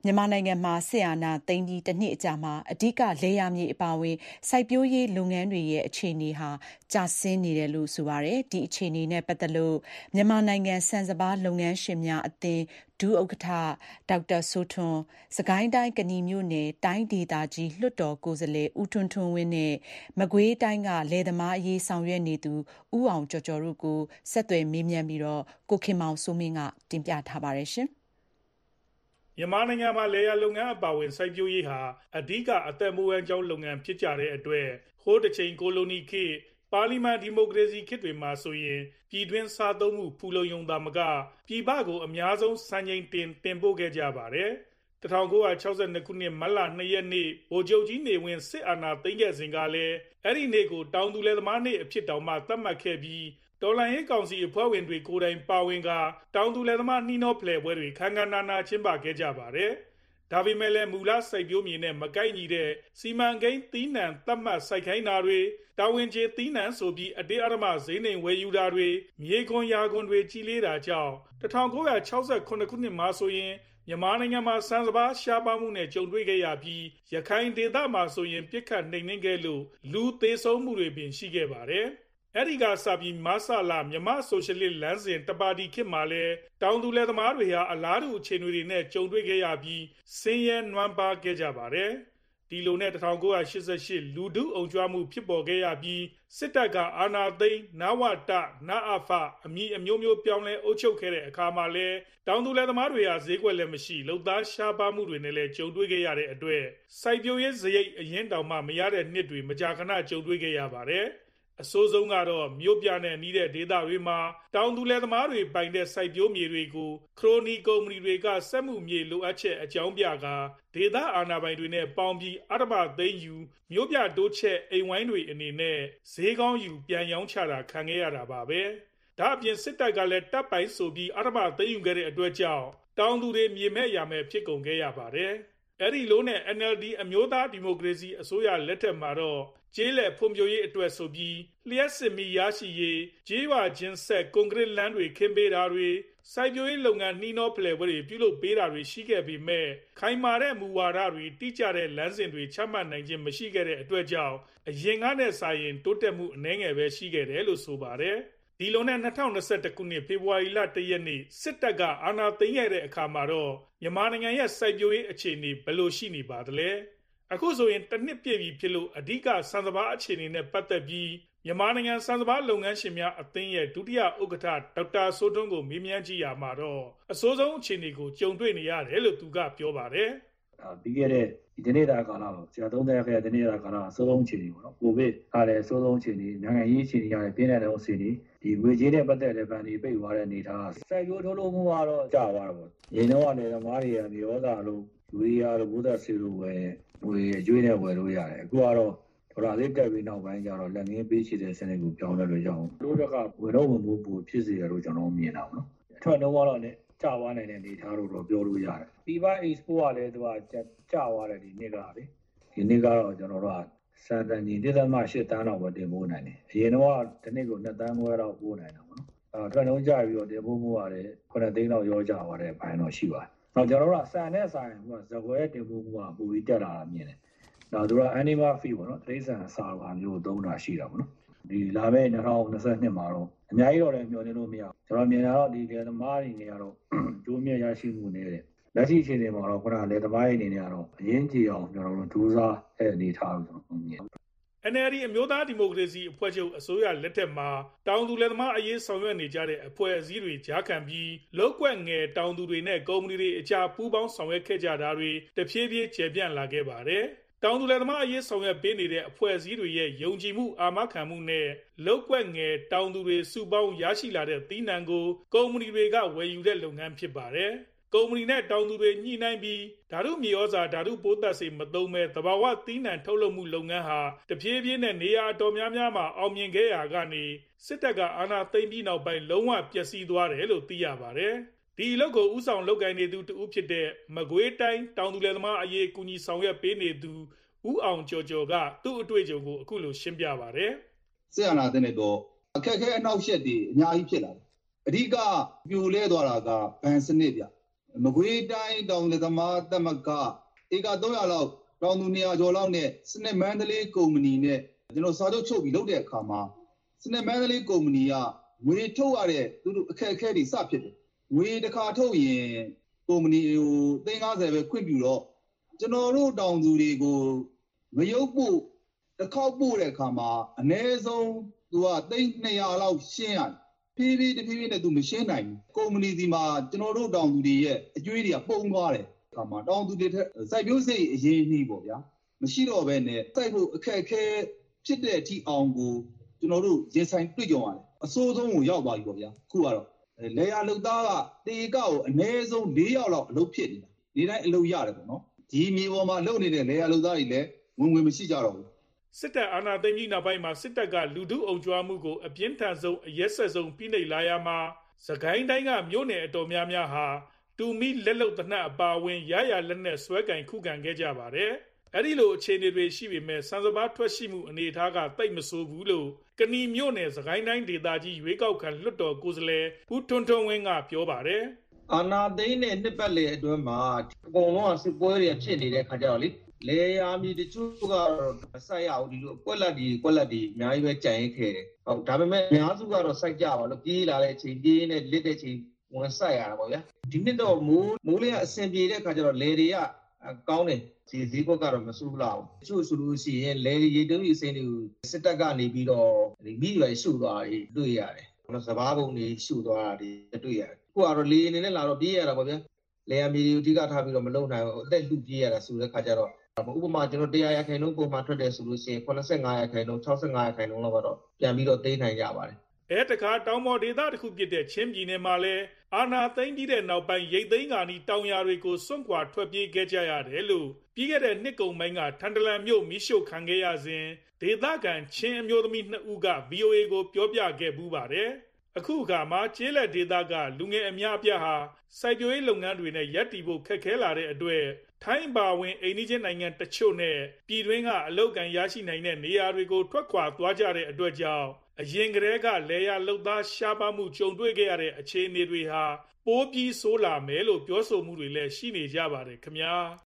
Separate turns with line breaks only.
မြန်မာနိုင်ငံမှာစစ်အာဏာသိမ်းပြီးတစ်နှစ်အကြာမှာအဓိကလယ်ယာမြေအပါအဝင်စိုက်ပျိုးရေးလုပ်ငန်းတွေရဲ့အခြေအနေဟာကျဆင်းနေတယ်လို့ဆိုပါတယ်။ဒီအခြေအနေနဲ့ပတ်သက်လို့မြန်မာနိုင်ငံဆန်စပါးလုပ်ငန်းရှင်များအသင်းဒုဥက္ကဋ္ဌဒေါက်တာစိုးထွန်း၊စကိုင်းတိုင်းကနီမြို့နယ်တိုင်းဒေသကြီးလွှတ်တော်ကိုယ်စားလှယ်ဦးထွန်းထွန်းဝင်းနဲ့မကွေးတိုင်းကလယ်သမားအရေးဆောင်ရွက်နေသူဦးအောင်ကျော်ကျော်တို့ကိုဆက်သွယ်မေးမြန်းပြီးကိုခင်မောင်စိုးမင်းကတင်ပြထားပါတယ်။
မြန်မာနိုင်ငံမှာလယ်ယာလုပ်ငန်းအပါအဝင်စိုက်ပျိုးရေးဟာအဓိကအသက်မွေးဝမ်းကြောင်းလုပ်ငန်းဖြစ်ကြတဲ့အတွက်ဟိုးတစ်ချိန်ကိုလိုနီခေတ်ပါလီမန်ဒီမိုကရေစီခေတ်တွေမှာဆိုရင်ပြည်တွင်းစားသုံးမှုဖူလုံရုံသာမကပြည်ပကိုအများဆုံးစံချိန်တင်ပို့ခဲ့ကြပါတယ်။1962ခုနှစ်မတ်လ2ရက်နေ့ဗိုလ်ချုပ်ကြီးနေဝင်းစစ်အာဏာသိမ်းခဲ့စဉ်ကလည်းအဲ့ဒီနေ့ကိုတောင်သူလယ်သမားနေ့အဖြစ်တောင်မှသတ်မှတ်ခဲ့ပြီးတော်လှန်ရေးကောင်စီအဖွဲ့ဝင်တွေကိုယ်တိုင်ပါဝင်ကတောင်သူလယ်သမားနှီးနှောဖလှယ်ပွဲတွေခမ်းခမ်းနားနားကျင်းပခဲ့ကြပါတယ်။ဒါပေမဲ့လည်းမူလစိုက်ပျိုးမြေနဲ့မကိုက်ညီတဲ့စီမံကိန်းသီးနှံသတ်မှတ်စိုက်ခိုင်းတာတွေတာဝန်ကျေသီးနှံဆိုပြီးအတင်းအဓမ္မဈေးနှိမ်ဝယ်ယူတာတွေမြေခွန်ရာခွန်တွေကြီးလေးတာကြောင့်1968ခုနှစ်မှာဆိုရင်မြန်မာနိုင်ငံမှာဆန်စပါးရှားပါးမှုနဲ့ကြုံတွေ့ခဲ့ရပြီးရခိုင်ဒေသမှာဆိုရင်ပြစ်ခတ်နှိမ်နင်းခဲ့လို့လူသေဆုံးမှုတွေပင်ရှိခဲ့ပါတယ်။အဲ့ဒီကစပြီးမဆလာမြန်မာဆိုရှယ်လစ်လမ်းစဉ်တပါတီခေတ်မှာလည်းတောင်သူလယ်သမားတွေဟာအလားတူအခြေအနေတွေနဲ့ကြုံတွေ့ခဲ့ရပြီးဆင်းရဲနွမ်းပါးခဲ့ကြပါတယ်။ဒီလိုနဲ့1988လူထုအုံကြွမှုဖြစ်ပေါ်ခဲ့ရပြီးစစ်တပ်ကအာဏာသိမ်းနဝတနအဖအမည်အမျိုးမျိုးပြောင်းလဲအုပ်ချုပ်ခဲ့တဲ့အခါမှာလည်းတောင်သူလယ်သမားတွေဟာဈေးကွက်လည်းမရှိလုပ်သားရှားပါးမှုတွေနဲ့လည်းကြုံတွေ့ခဲ့ရတဲ့အတွက်စိုက်ပျိုးရေးစရိတ်အရင်တောင်မှမရတဲ့နှစ်တွေမကြာခဏကြုံတွေ့ခဲ့ရပါတယ်။အဆိုးဆုံးကတော့မြို့ပြနဲ့နီးတဲ့ဒေသတွေမှာတောင်သူလယ်သမားတွေပိုင်တဲ့စိုက်ပျိုးမြေတွေကိုခရိုနီကုမ္ပဏီတွေကစက်မှုမြေလိုအပ်ချက်အကြောင်းပြကာဒေသအာဏာပိုင်တွေနဲ့ပေါင်းပြီးအဓမ္မသိမ်းယူမြို့ပြတိုးချက်အိမ်ဝိုင်းတွေအနေနဲ့ဈေးကောင်းယူပြန်ရောင်းချတာခံခဲ့ရတာပါပဲ။ဒါအပြင်စစ်တပ်ကလည်းတပ်ပိုင်ဆိုပြီးအဓမ္မသိမ်းယူခဲ့တဲ့အတွက်ကြောင့်တောင်သူတွေမြေမဲ့ရမဲ့ဖြစ်ကုန်ခဲ့ရပါတယ်။အဲ့ဒီလိုနဲ့ NLD အမျိုးသားဒီမိုကရေစီအစိုးရလက်ထက်မှာတော့ကျေးလက်ဖွံ့ဖြိုးရေးအတွက်ဆိုပြီးလျှက်စစ်မီရရှိရေးကျေးရွာချင်းဆက်ကွန်ကရစ်လမ်းတွေခင်းပေးတာတွေစိုက်ပျိုးရေးလုပ်ငန်းနှီးနှောဖလှယ်ပွဲတွေပြုလုပ်ပေးတာတွေရှိခဲ့ပေမဲ့ခိုင်မာတဲ့မူဝါဒတွေတိကျတဲ့လမ်းစဉ်တွေချမှတ်နိုင်ခြင်းမရှိခဲ့တဲ့အတွက်ကြောင့်အရင်ကနဲ့စာရင်တိုးတက်မှုအနည်းငယ်ပဲရှိခဲ့တယ်လို့ဆိုပါတယ်။ဒီလိုနဲ့2021ခုနှစ်ဖေဖော်ဝါရီလ1ရက်နေ့စစ်တပ်ကအာဏာသိမ်းခဲ့တဲ့အခါမှာတော့မြန်မာနိုင်ငံရဲ့စိုက်ပျိုးရေးအခြေအနေဘယ်လိုရှိနေပါသလဲ။အခုဆိုရင်တစ်နှစ်ပြည့်ပြီဖြစ်လို့အဓိကဆန်စပါးအခြေအနေနဲ့ပတ်သက်ပြီးမြန်မာနိုင်ငံဆန်စပါးလုပ်ငန်းရှင်များအသင်းရဲ့ဒုတိယဥက္ကဋ္ဌဒေါက်တာစိုးထွန်းကိုမေးမြန်းကြည့်ရမှာတော့အဆိုးဆုံးအခြေအနေကိုကြုံတွေ့နေရတယ်လို့သူကပြောပါတယ်
။ပြီးခဲ့တဲ့ဒီနေ့တာကာလတော့ဆရာသုံးသပ်ခဲ့တဲ့ဒီနေ့တာကာလအဆိုးဆုံးအခြေအနေပေါ့နော်။ကိုဗစ်ကလည်းအဆိုးဆုံးအခြေအနေနိုင်ငံရေးအခြေအနေရတယ်ပြင်းထန်တဲ့အခြေအနေဒီငွေကြေးနဲ့ပတ်သက်တဲ့ဗန်ဒီပိတ်သွားတဲ့အနေထားစိုက်ပျိုးထုတ်လုပ်မှုကတော့ကျသွားတော့ပေါ့။ရင်းနှောင်းကလည်းသမားတွေကမျိုးသားလို့ယူရီးယားလို့ဘုဒ္ဓဆေးလို့ပဲငွေအကျွေးနဲ့ဝယ်လို့ရတယ်အခုကတော့ဒေါ်လာလေးတက်ပြီးနောက်ပိုင်းကျတော့လက်ငင်းပေးချေတဲ့စနစ်ကိုပြောင်းလဲလို့ရအောင်တို့ကဝယ်တော့မှုပိုဖြစ်စေတယ်လို့ကျွန်တော်မြင်တာပေါ့နော်အထွက်နှုန်းကတော့လည်းကျသွားနိုင်တဲ့အနေအထားလို့တော့ပြောလို့ရတယ်ပြီးပါ export ကလည်းသူကကျသွားတယ်ဒီနှစ်ကလေဒီနှစ်ကတော့ကျွန်တော်တို့ကစံတန်ကြီး1.8တန်းလောက်ပဲတင်ပို့နိုင်တယ်အရင်တော့ဒီနှစ်ကို2တန်းခွဲတော့ပို့နိုင်တာပေါ့နော်အဲထွက်နှုန်းကျပြီးတော့တင်ပို့မှုကလည်း9သိန်းလောက်ရောကျသွားတဲ့ဘိုင်းတော့ရှိပါတယ်တော့ကျွန်တော်တို့ကစံနဲ့ဆိုင်ကဇကွဲတင်ပို့မှုကပိုပြီးတက်လာတာမြင်တယ်တော့သူက animal feed ပေါ့နော်တိရစ္ဆာန်အစာပါမျိုးသုံးတာရှိတာပေါ့နော်ဒီလာမယ့်2022မှာတော့အများကြီးတော့လည်းမျှော်လင့်လို့မရဘူးကျွန်တော်မြင်တာတော့ဒီလေသမားတွေနေရာတော့ကျိုးမြတ်ရရှိမှုနေတဲ့လက်ရှိအခြေအနေမှာတော့ခုနလေသမားတွေနေနေရတော့အရင်ကြည့်အောင်ကျွန်တော်တို့ဒူးစားတဲ့အနေထားလို့ကျွန်တော်မြင်
NLD အမျိုးသားဒီမိုကရေစီအဖွဲ့ချုပ်အစိုးရလက်ထက်မှာတောင်သူလယ်သမားအရေးဆောင်ရွက်နေကြတဲ့အဖွဲ့အစည်းတွေကြားခံပြီးလောက်ကွက်ငယ်တောင်သူတွေနဲ့ကုမ္ပဏီတွေအကြားပူးပေါင်းဆောင်ရွက်ခဲ့ကြတာတွေတဖြည်းဖြည်းကျေပြန့်လာခဲ့ပါတယ်။တောင်သူလယ်သမားအရေးဆောင်ရွက်ပေးနေတဲ့အဖွဲ့အစည်းတွေရဲ့ယုံကြည်မှုအာမခံမှုနဲ့လောက်ကွက်ငယ်တောင်သူတွေစုပေါင်းရရှိလာတဲ့သီးနှံကိုကုမ္ပဏီတွေကဝယ်ယူတဲ့လုပ်ငန်းဖြစ်ပါတယ်။ကုမ္ပဏီနဲ့တောင်သူတွေညှိနှိုင်းပြီးဓာတုမြေဩဇာဓာတုပိုးသတ်ဆေးမသုံးမဲ့သဘာဝသီးနှံထုတ်လုပ်မှုလုပ်ငန်းဟာတဖြည်းဖြည်းနဲ့နေရာတော်များများမှာအောင်မြင်ခဲ့ရာကနေစစ်တပ်ကအာဏာသိမ်းပြီးနောက်ပိုင်းလုံးဝပျက်စီးသွားတယ်လို့သိရပါတယ်။ဒီအလုပ်ကိုဥဆောင်လုပ်ကိုင်နေသူတဦးဖြစ်တဲ့မကွေးတိုင်းတောင်သူလယ်သမားအရေးကူညီဆောင်ရွက်ပေးနေသူဦးအောင်ကျော်ကျော်ကသူ့အတွေ့အကြုံကိုအခုလိုရှင်းပြပါတယ်
။စစ်အာဏာသိမ်းတဲ့တော့အခက်အခဲအနောက်ရှက်တွေအများကြီးဖြစ်လာတယ်။အဓိကပြိုလဲသွားတာကဘဏ်စနစ်ပြမကွေးတိုင်းတောင်သမားသမဂ္ဂဧက300လောက်တောင်သူ200ကျော်လောက်နဲ့စနစ်မန္တလေးကုမ္ပဏီနဲ့ကျွန်တော်စာချုပ်ချုပ်ပြီးလုပ်တဲ့အခါမှာစနစ်မန္တလေးကုမ္ပဏီကငွေထုတ်ရတဲ့သူတို့အခက်အခဲတွေစဖြစ်တယ်ငွေတစ်ခါထုတ်ရင်ကုမ္ပဏီကို350ပဲခွင့်ပြုတော့ကျွန်တော်တို့တောင်သူတွေကိုမရုပ်ပို့တစ်ခေါက်ပို့တဲ့အခါမှာအနည်းဆုံးသူက200လောက်ရှင်းရတယ်တဖြည်းဖြည်းနဲ့သူမရှင်းနိုင်ဘူးကုမ္ပဏီဒီမှာကျွန်တော်တို့တောင်သူတွေရဲ့အကျွေးတွေကပုံသွားတယ်အခါမှာတောင်သူတွေစိုက်ပျိုးစိတ်အရေးကြီးပေါ့ဗျာမရှိတော့ဘဲနဲ့စိုက်ဖို့အခက်အခဲဖြစ်တဲ့အထိအောင်ကိုကျွန်တော်တို့ရင်ဆိုင်တွေ့ကြရတယ်အစိုးဆုံးကိုရောက်သွားပြီပေါ့ဗျာအခုကတော့လေယာလုပ်သားကတေကောက်အနည်းဆုံး4ယောက်လောက်အလုပ်ဖြစ်နေတာဒီတိုင်းအလုပ်ရတယ်ပေါ့နော်ဒီမြေပေါ်မှာလုပ်နေတဲ့လေယာလုပ်သားတွေလည်းဝင်မရှိကြတော့ဘူး
စစ်တပ်အာဏာသိမ်းပြီးနောက်ပိုင်းမှာစစ်တပ်ကလူထုအုံကြွားမှုကိုအပြင်းထန်ဆုံးအရက်ဆက်ဆုံးဖိနှိပ်လာရမှာစကိုင်းတိုင်းကမြို့နယ်အတော်များများဟာတူမီလက်လုံတနတ်အပါဝင်ရရလက်နဲ့ဆွဲကင်ခုခံခဲ့ကြပါတယ်အဲ့ဒီလိုအခြေအနေတွေရှိပေမဲ့စံစဘာထွက်ရှိမှုအနေအထားကတိတ်မဆိုးဘူးလို့ကဏီမြို့နယ်စကိုင်းတိုင်းဒေသကြီးရွေးကောက်ခံလွှတ်တော်ကိုယ်စားလှယ်ဦးထွန်းထွန်းဝင်းကပြောပါတယ်
အာဏာသိမ်းတဲ့နှစ်ပတ်လည်အတွင်းမှာအကုန်လုံးစစ်ပွဲတွေဖြစ်နေတဲ့ခါကျတော့လေယာမြေတချို့ကတော့မဆက်ရဘူးဒီလိုကွက်လက်ဒီအများကြီးပဲကြံရခဲ့တယ်ဟုတ်ဒါပေမဲ့အများစုကတော့စိုက်ကြပါလို့ပြေးလာတဲ့အချိန်ပြေးနေလစ်တဲ့အချိန်ဝင်ဆက်ရတာပေါ့ဗျာဒီနှစ်တော့မိုးလေးကအဆင်ပြေတဲ့ခါကျတော့လေတွေကကောင်းတယ်ဈေးကွက်ကတော့မဆိုးလောက်တချို့ဆိုလို့ရှိရင်လေရေတုံးကြီးအစင်းတွေကိုစစ်တပ်ကနေပြီးတော့မိရွယ်ရှုသွားတာတွေ့ရတယ်စဘာပုံတွေရှုသွားတာတွေ့ရတယ်အခုကတော့လေအနေနဲ့လာတော့ပြေးရတာပေါ့ဗျာလေယာမြေတွေကိုအဓိကထားပြီးတော့မလုံနိုင်ဘူးအသက်လူပြေးရတာဆိုတဲ့ခါကျတော့ဥပမာကျွန်တော်100%ပုံမှန်ထွက်တယ်ဆိုလို့ရှိရင်85% 65%လောက်ကတော့ပြန်ပြီးတော့သိမ်းနိုင်ကြပါတယ်
တခါတောင်ပေါ်ဒေသတစ်ခုဖြစ်တဲ့ချင်းပြည်နယ်မှာလည်းအာဏာသိမ်းပြီးတဲ့နောက်ပိုင်းရိတ်သိမ်းကာနီတောင်ယာတွေကိုစွန့်ခွာထွက်ပြေးခဲ့ကြရတယ်လို့ပြီးခဲ့တဲ့နှစ်ကုန်ပိုင်းကထန်တလန်မြို့မိရှို့ခံခဲ့ရစဉ်ဒေသခံချင်းအမျိုးသမီး2ဦးက VOA ကိုပြောပြခဲ့ပူးပါတယ်အခုအခါမှာကျေးလက်ဒေသကလူငယ်အများအပြားဟာစိုက်ပျိုးရေးလုပ်ငန်းတွေနဲ့ရပ်တည်ဖို့ခက်ခဲလာတဲ့အတွက်ထိုင်းပါဝင်အိန္ဒိယနိုင်ငံတချို့နဲ့ပြည်တွင်းကအလုပ်အကိုင်ရရှိနိုင်တဲ့နေရာတွေကိုထွက်ခွာသွားကြတဲ့အတွက်ကြောင့်အရင်ကတည်းကလေယာလုပ်သားရှားပါမှုကြုံတွေ့ခဲ့ရတဲ့အခြေအနေတွေဟာပိုပြီးဆိုးလာမယ်လို့ပြောဆိုမှုတွေလည်းရှိနေကြပါတယ်ခင်ဗျာ